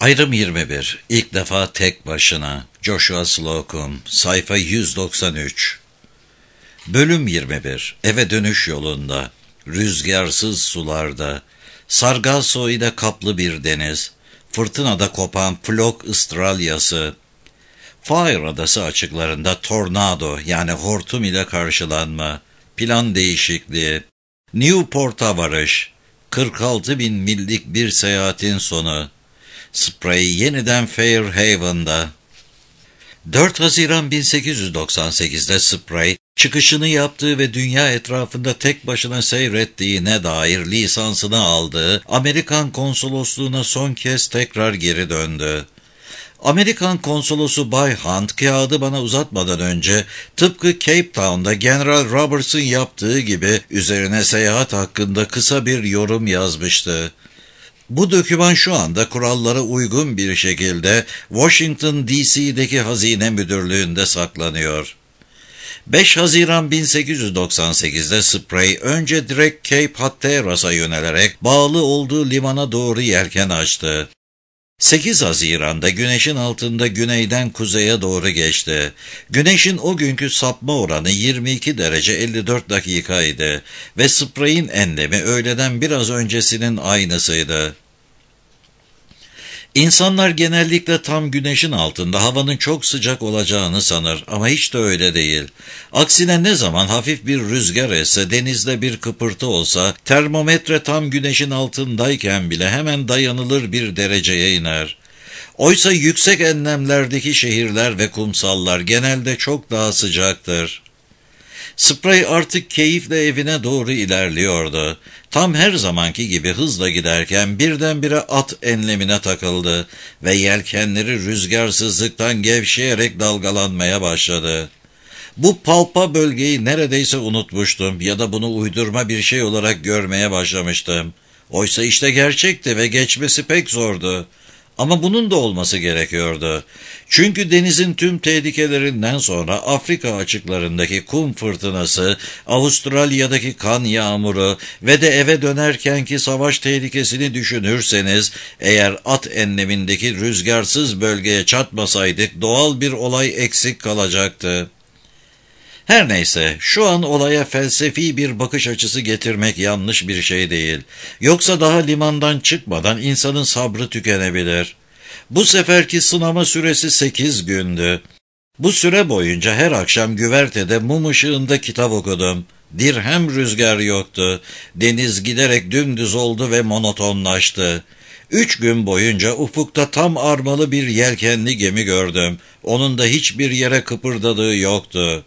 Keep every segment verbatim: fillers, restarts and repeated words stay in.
Ayrım yirmi bir. İlk defa tek başına. Joshua Slocum. Sayfa yüz doksan üç. Bölüm yirmi bir. Eve dönüş yolunda. Rüzgarsız sularda. Sargasso ile kaplı bir deniz. Fırtınada kopan flok ıstralyası. Fire Adası açıklarında tornado yani hortum ile karşılanma. Plan değişikliği. Newport'a varış. kırk altı bin millik bir seyahatin sonu. Spray yeniden Fairhaven'da. dört Haziran bin sekiz yüz doksan sekizde Spray, çıkışını yaptığı ve dünya etrafında tek başına seyrettiğine dair lisansını aldığı Amerikan konsolosluğuna son kez tekrar geri döndü. Amerikan konsolosu Bay Hunt kağıdı bana uzatmadan önce tıpkı Cape Town'da General Roberts'ın yaptığı gibi üzerine seyahat hakkında kısa bir yorum yazmıştı. Bu doküman şu anda kurallara uygun bir şekilde Washington D C'deki Hazine Müdürlüğü'nde saklanıyor. beş Haziran bin sekiz yüz doksan sekizde Spray önce direkt Cape Hatteras'a yönelerek bağlı olduğu limana doğru yelken açtı. sekiz Haziran'da güneşin altında güneyden kuzeye doğru geçti. Güneşin o günkü sapma oranı yirmi iki derece elli dört dakikaydı ve Spray'in enlemi öğleden biraz öncesinin aynısıydı. İnsanlar genellikle tam güneşin altında havanın çok sıcak olacağını sanır ama hiç de öyle değil. Aksine ne zaman hafif bir rüzgar esse, denizde bir kıpırtı olsa, termometre tam güneşin altındayken bile hemen dayanılır bir dereceye iner. Oysa yüksek enlemlerdeki şehirler ve kumsallar genelde çok daha sıcaktır. Spray artık keyifle evine doğru ilerliyordu. Tam her zamanki gibi hızla giderken birdenbire at enlemine takıldı ve yelkenleri rüzgarsızlıktan gevşeyerek dalgalanmaya başladı. Bu palpa bölgeyi neredeyse unutmuştum ya da bunu uydurma bir şey olarak görmeye başlamıştım. Oysa işte gerçekti ve geçmesi pek zordu. Ama bunun da olması gerekiyordu. Çünkü denizin tüm tehlikelerinden sonra Afrika açıklarındaki kum fırtınası, Avustralya'daki kan yağmuru ve de eve dönerkenki savaş tehlikesini düşünürseniz, eğer at enlemindeki rüzgarsız bölgeye çatmasaydık doğal bir olay eksik kalacaktı. Her neyse, şu an olaya felsefi bir bakış açısı getirmek yanlış bir şey değil. Yoksa daha limandan çıkmadan insanın sabrı tükenebilir. Bu seferki sınama süresi sekiz gündü. Bu süre boyunca her akşam güvertede mum ışığında kitap okudum. Dirhem rüzgar yoktu. Deniz giderek dümdüz oldu ve monotonlaştı. Üç gün boyunca ufukta tam armalı bir yelkenli gemi gördüm. Onun da hiçbir yere kıpırdadığı yoktu.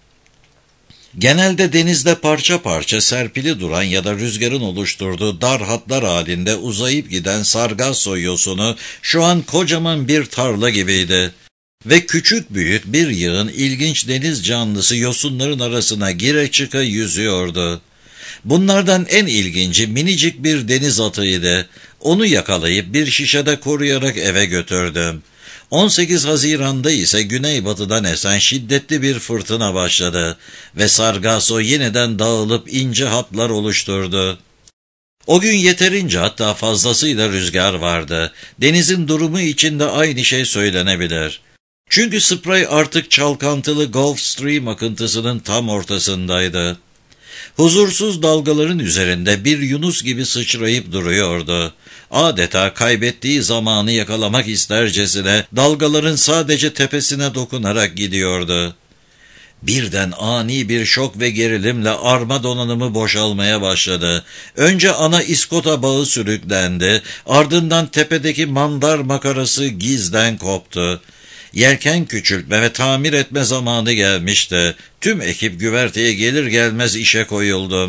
Genelde denizde parça parça serpili duran ya da rüzgarın oluşturduğu dar hatlar halinde uzayıp giden Sargasso yosunu şu an kocaman bir tarla gibiydi. Ve küçük büyük bir yığın ilginç deniz canlısı yosunların arasına gire çıka yüzüyordu. Bunlardan en ilginci minicik bir deniz atıydı. Onu yakalayıp bir şişede koruyarak eve götürdüm. on sekiz Haziran'da ise güneybatıdan esen şiddetli bir fırtına başladı ve Sargasso yeniden dağılıp ince hatlar oluşturdu. O gün yeterince hatta fazlasıyla rüzgar vardı. Denizin durumu için de aynı şey söylenebilir. Çünkü Spray artık çalkantılı Gulf Stream akıntısının tam ortasındaydı. Huzursuz dalgaların üzerinde bir yunus gibi sıçrayıp duruyordu. Adeta kaybettiği zamanı yakalamak istercesine dalgaların sadece tepesine dokunarak gidiyordu. Birden ani bir şok ve gerilimle arma donanımı boşalmaya başladı. Önce ana iskota bağı sürüklendi, ardından tepedeki mandar makarası gizden koptu. Yelken küçültme ve tamir etme zamanı gelmişti. Tüm ekip güverteye gelir gelmez işe koyuldu.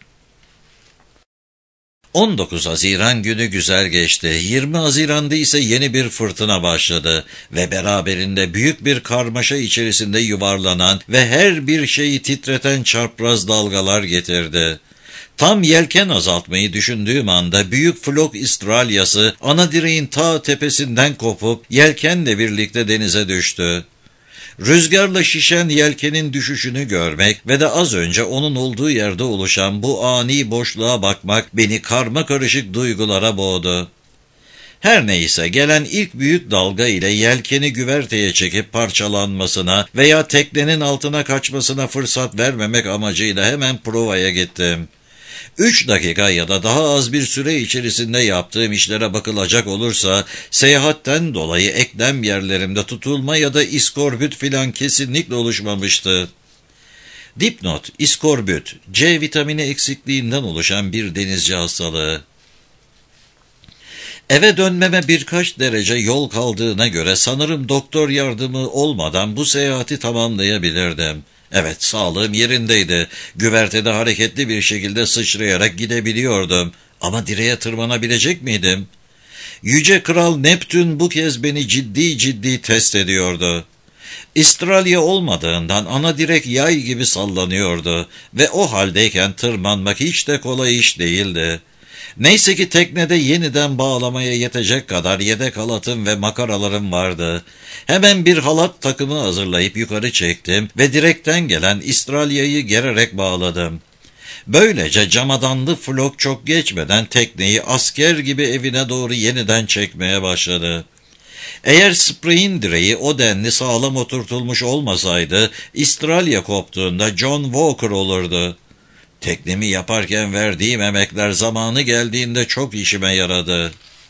on dokuz Haziran günü güzel geçti. yirmi Haziran'da ise yeni bir fırtına başladı ve beraberinde büyük bir karmaşa içerisinde yuvarlanan ve her bir şeyi titreten çapraz dalgalar getirdi. Tam yelken azaltmayı düşündüğüm anda büyük flok istralyası ana direğin ta tepesinden kopup yelkenle birlikte denize düştü. Rüzgarla şişen yelkenin düşüşünü görmek ve de az önce onun olduğu yerde oluşan bu ani boşluğa bakmak beni karma karışık duygulara boğdu. Her neyse, gelen ilk büyük dalga ile yelkeni güverteye çekip parçalanmasına veya teknenin altına kaçmasına fırsat vermemek amacıyla hemen provaya gittim. Üç dakika ya da daha az bir süre içerisinde yaptığım işlere bakılacak olursa, seyahatten dolayı eklem yerlerimde tutulma ya da iskorbüt filan kesinlikle oluşmamıştı. Dipnot: İskorbüt, C vitamini eksikliğinden oluşan bir denizci hastalığı. Eve dönmeme birkaç derece yol kaldığına göre sanırım doktor yardımı olmadan bu seyahati tamamlayabilirdim. Evet, sağlığım yerindeydi. Güvertede hareketli bir şekilde sıçrayarak gidebiliyordum. Ama direğe tırmanabilecek miydim? Yüce Kral Neptün bu kez beni ciddi ciddi test ediyordu. İstralya olmadığından ana direk yay gibi sallanıyordu ve o haldeyken tırmanmak hiç de kolay iş değildi. Neyse ki teknede yeniden bağlamaya yetecek kadar yedek halatım ve makaralarım vardı. Hemen bir halat takımı hazırlayıp yukarı çektim ve direkten gelen İstralya'yı gererek bağladım. Böylece camadanlı flok çok geçmeden tekneyi asker gibi evine doğru yeniden çekmeye başladı. Eğer spreyin direği o denli sağlam oturtulmuş olmasaydı, İstralya koptuğunda John Walker olurdu. Teknemi yaparken verdiğim emekler zamanı geldiğinde çok işime yaradı.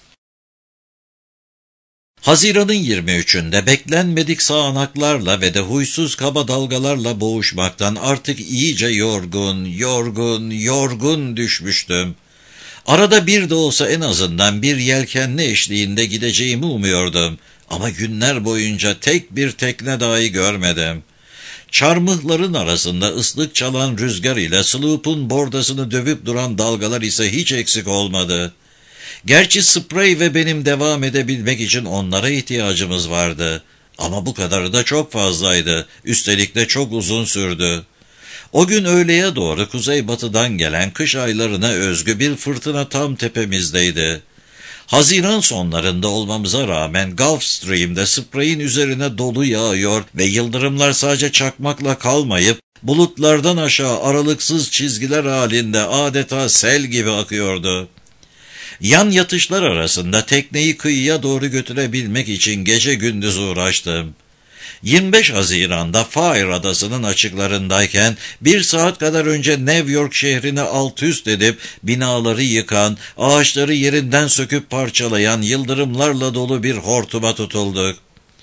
Haziran'ın yirmi üçünde beklenmedik sağanaklarla ve de huysuz kaba dalgalarla boğuşmaktan artık iyice yorgun, yorgun, yorgun düşmüştüm. Arada bir de olsa en azından bir yelkenli eşliğinde gideceğimi umuyordum. Ama günler boyunca tek bir tekne dahi görmedim. Çarmıhların arasında ıslık çalan rüzgar ile sloop'un bordasını dövüp duran dalgalar ise hiç eksik olmadı. Gerçi Spray ve benim devam edebilmek için onlara ihtiyacımız vardı. Ama bu kadarı da çok fazlaydı. Üstelik de çok uzun sürdü. O gün öğleye doğru kuzeybatıdan gelen kış aylarına özgü bir fırtına tam tepemizdeydi. Haziran sonlarında olmamıza rağmen Gulf Stream'de Spray'in üzerine dolu yağıyor ve yıldırımlar sadece çakmakla kalmayıp bulutlardan aşağı aralıksız çizgiler halinde adeta sel gibi akıyordu. Yan yatışlar arasında tekneyi kıyıya doğru götürebilmek için gece gündüz uğraştım. yirmi beş Haziran'da Fire Adası'nın açıklarındayken bir saat kadar önce New York şehrini alt üst edip binaları yıkan, ağaçları yerinden söküp parçalayan yıldırımlarla dolu bir hortuma tutulduk.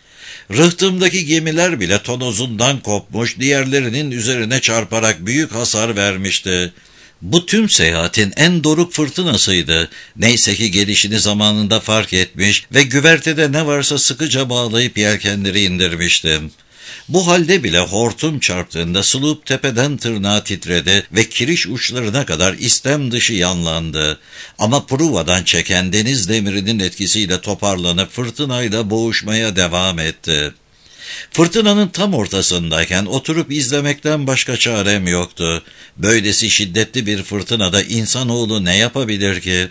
Rıhtımdaki gemiler bile tonozundan kopmuş, diğerlerinin üzerine çarparak büyük hasar vermişti. Bu tüm seyahatin en doruk fırtınasıydı. Neyse ki gelişini zamanında fark etmiş ve güvertede ne varsa sıkıca bağlayıp yelkenleri indirmiştim. Bu halde bile hortum çarptığında sloop tepeden tırnağa titredi ve kiriş uçlarına kadar istem dışı yanlandı. Ama pruvadan çeken deniz demirinin etkisiyle toparlanıp fırtınayla boğuşmaya devam etti. Fırtınanın tam ortasındayken oturup izlemekten başka çarem yoktu. Böylesi şiddetli bir fırtınada insanoğlu ne yapabilir ki?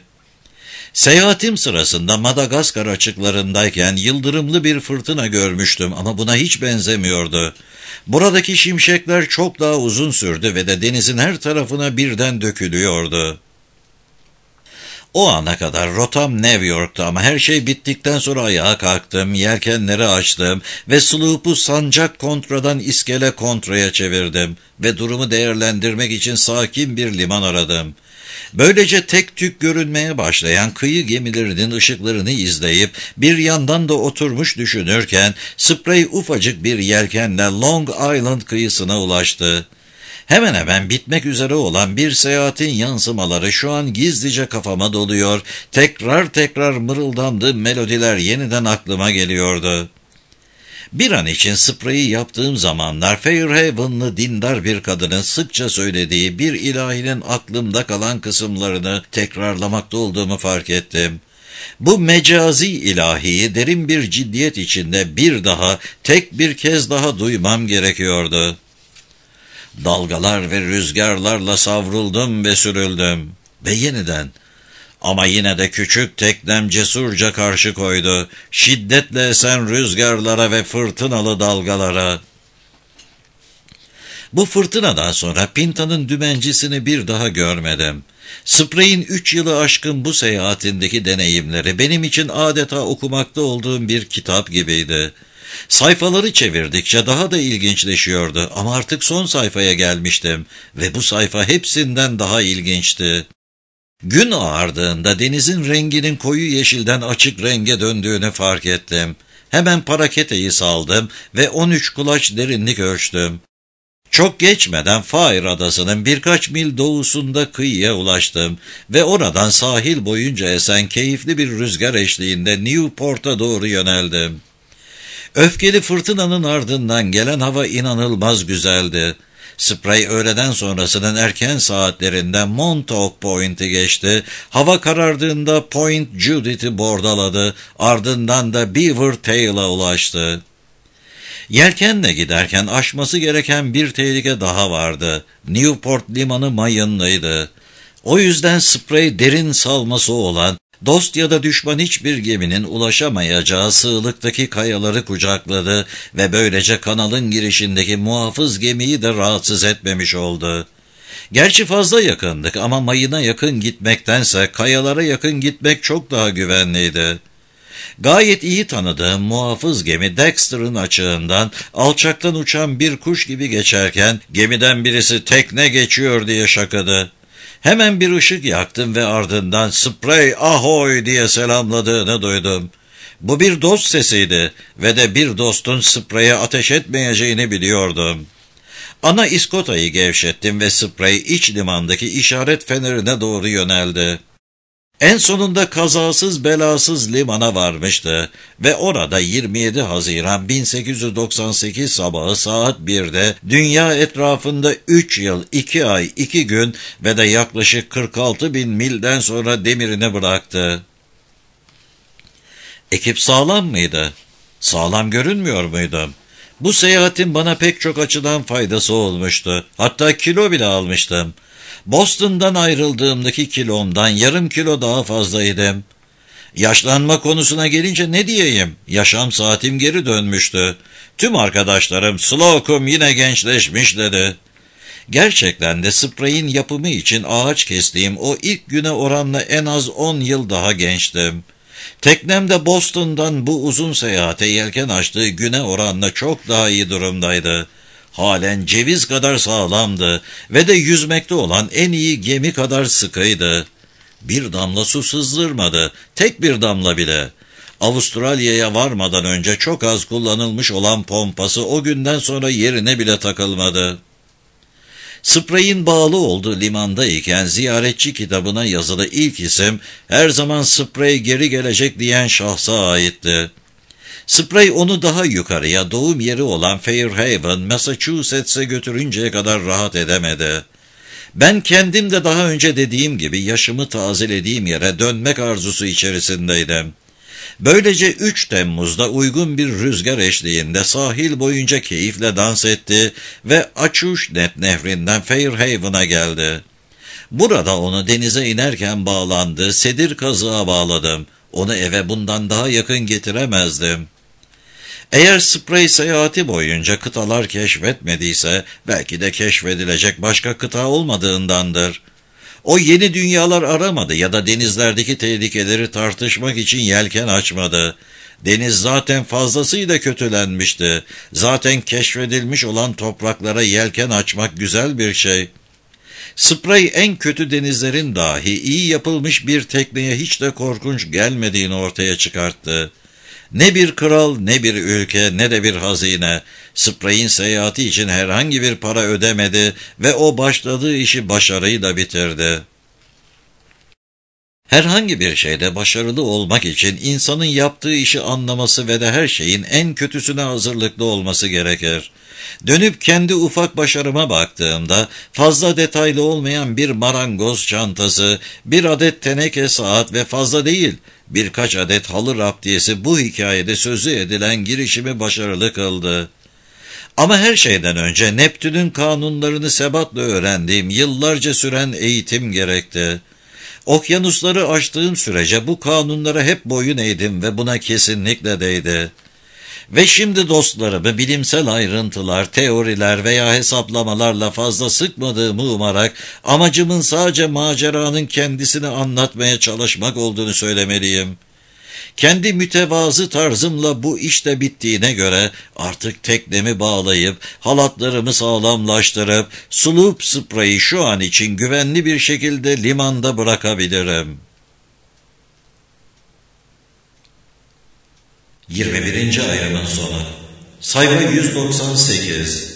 Seyahatim sırasında Madagaskar açıklarındayken yıldırımlı bir fırtına görmüştüm ama buna hiç benzemiyordu. Buradaki şimşekler çok daha uzun sürdü ve de denizin her tarafına birden dökülüyordu. O ana kadar rotam New York'ta ama her şey bittikten sonra ayağa kalktım, yelkenleri açtım ve sloop'u sancak kontradan iskele kontraya çevirdim ve durumu değerlendirmek için sakin bir liman aradım. Böylece tek tük görünmeye başlayan kıyı gemilerinin ışıklarını izleyip bir yandan da oturmuş düşünürken Spray ufacık bir yelkenle Long Island kıyısına ulaştı. Hemen hemen bitmek üzere olan bir seyahatin yansımaları şu an gizlice kafama doluyor, tekrar tekrar mırıldandığı melodiler yeniden aklıma geliyordu. Bir an için Spray'i yaptığım zamanlar Fairhaven'lı dindar bir kadının sıkça söylediği bir ilahinin aklımda kalan kısımlarını tekrarlamakta olduğumu fark ettim. Bu mecazi ilahiyi derin bir ciddiyet içinde bir daha, tek bir kez daha duymam gerekiyordu. Dalgalar ve rüzgarlarla savruldum ve sürüldüm. Ve yeniden. Ama yine de küçük teknem cesurca karşı koydu. Şiddetle esen rüzgarlara ve fırtınalı dalgalara. Bu fırtınadan sonra Pinta'nın dümencisini bir daha görmedim. Spray'in üç yılı aşkın bu seyahatindeki deneyimleri benim için adeta okumakta olduğum bir kitap gibiydi. Sayfaları çevirdikçe daha da ilginçleşiyordu ama artık son sayfaya gelmiştim ve bu sayfa hepsinden daha ilginçti. Gün ağardığında denizin renginin koyu yeşilden açık renge döndüğünü fark ettim. Hemen paraketeyi saldım ve on üç kulaç derinlik ölçtüm. Çok geçmeden Fair Adası'nın birkaç mil doğusunda kıyıya ulaştım ve oradan sahil boyunca esen keyifli bir rüzgar eşliğinde Newport'a doğru yöneldim. Öfkeli fırtınanın ardından gelen hava inanılmaz güzeldi. Spray öğleden sonrasının erken saatlerinde Montauk Point'i geçti. Hava karardığında Point Judith'i bordaladı. Ardından da Beaver Tail'a ulaştı. Yelkenle giderken aşması gereken bir tehlike daha vardı. Newport limanı mayınlıydı. O yüzden Spray derin salması olan, dost ya da düşman hiçbir geminin ulaşamayacağı sığlıktaki kayaları kucakladı ve böylece kanalın girişindeki muhafız gemiyi de rahatsız etmemiş oldu. Gerçi fazla yakındık ama mayına yakın gitmektense kayalara yakın gitmek çok daha güvenliydi. Gayet iyi tanıdığım muhafız gemi Dexter'ın açığından alçaktan uçan bir kuş gibi geçerken gemiden birisi tekne geçiyor diye şakadı. Hemen bir ışık yaktım ve ardından Spray ahoy diye selamladığını duydum. Bu bir dost sesiydi ve de bir dostun Spray'e ateş etmeyeceğini biliyordum. Ana iskotayı gevşettim ve Spray iç limandaki işaret fenerine doğru yöneldi. En sonunda kazasız belasız limana varmıştı ve orada yirmi yedi Haziran bin sekiz yüz doksan sekiz sabahı saat birde dünya etrafında üç yıl, iki ay, iki gün ve de yaklaşık kırk altı bin milden sonra demirini bıraktı. Ekip sağlam mıydı? Sağlam görünmüyor muydum? Bu seyahatin bana pek çok açıdan faydası olmuştu. Hatta kilo bile almıştım. Boston'dan ayrıldığımdaki kilomdan yarım kilo daha fazlaydım. Yaşlanma konusuna gelince ne diyeyim? Yaşam saatim geri dönmüştü. Tüm arkadaşlarım Slocum yine gençleşmiş dedi. Gerçekten de Spray'in yapımı için ağaç kestiğim o ilk güne oranla en az on yıl daha gençtim. Teknem de Boston'dan bu uzun seyahate yelken açtığı güne oranla çok daha iyi durumdaydı. Halen ceviz kadar sağlamdı ve de yüzmekte olan en iyi gemi kadar sıkıydı. Bir damla su sızdırmadı, tek bir damla bile. Avustralya'ya varmadan önce çok az kullanılmış olan pompası o günden sonra yerine bile takılmadı. Spray'in bağlı olduğu limandayken ziyaretçi kitabına yazılı ilk isim her zaman Spray geri gelecek diyen şahsa aitti. Spray onu daha yukarıya doğum yeri olan Fairhaven, Massachusetts'e götürünceye kadar rahat edemedi. Ben kendim de daha önce dediğim gibi yaşımı tazelediğim yere dönmek arzusu içerisindeydim. Böylece üç Temmuz'da uygun bir rüzgar eşliğinde sahil boyunca keyifle dans etti ve Acushnet nehrinden Fairhaven'a geldi. Burada onu denize inerken bağlandı, sedir kazığa bağladım. Onu eve bundan daha yakın getiremezdim. Eğer Spray seyahati boyunca kıtalar keşfetmediyse, belki de keşfedilecek başka kıta olmadığındandır. O yeni dünyalar aramadı ya da denizlerdeki tehlikeleri tartışmak için yelken açmadı. Deniz zaten fazlasıyla kötülenmişti. Zaten keşfedilmiş olan topraklara yelken açmak güzel bir şey. Spray en kötü denizlerin dahi iyi yapılmış bir tekneye hiç de korkunç gelmediğini ortaya çıkarttı. Ne bir kral, ne bir ülke, ne de bir hazine, Spray'in seyahati için herhangi bir para ödemedi ve o başladığı işi başarıyla bitirdi. Herhangi bir şeyde başarılı olmak için insanın yaptığı işi anlaması ve de her şeyin en kötüsüne hazırlıklı olması gerekir. Dönüp kendi ufak başarıma baktığımda fazla detaylı olmayan bir marangoz çantası, bir adet teneke saat ve fazla değil birkaç adet halı raptiyesi bu hikayede sözü edilen girişimi başarılı kıldı. Ama her şeyden önce Neptün'ün kanunlarını sebatla öğrendiğim yıllarca süren eğitim gerekti. Okyanusları aştığım sürece bu kanunlara hep boyun eğdim ve buna kesinlikle değdi. Ve şimdi dostlarımı bilimsel ayrıntılar, teoriler veya hesaplamalarla fazla sıkmadığımı umarak amacımın sadece maceranın kendisini anlatmaya çalışmak olduğunu söylemeliyim. Kendi mütevazı tarzımla bu işte bittiğine göre artık teknemi bağlayıp halatlarımı sağlamlaştırıp sloop sprayı şu an için güvenli bir şekilde limanda bırakabilirim. yirmi birinci ayrımın sonu. Sayfa yüz doksan sekiz.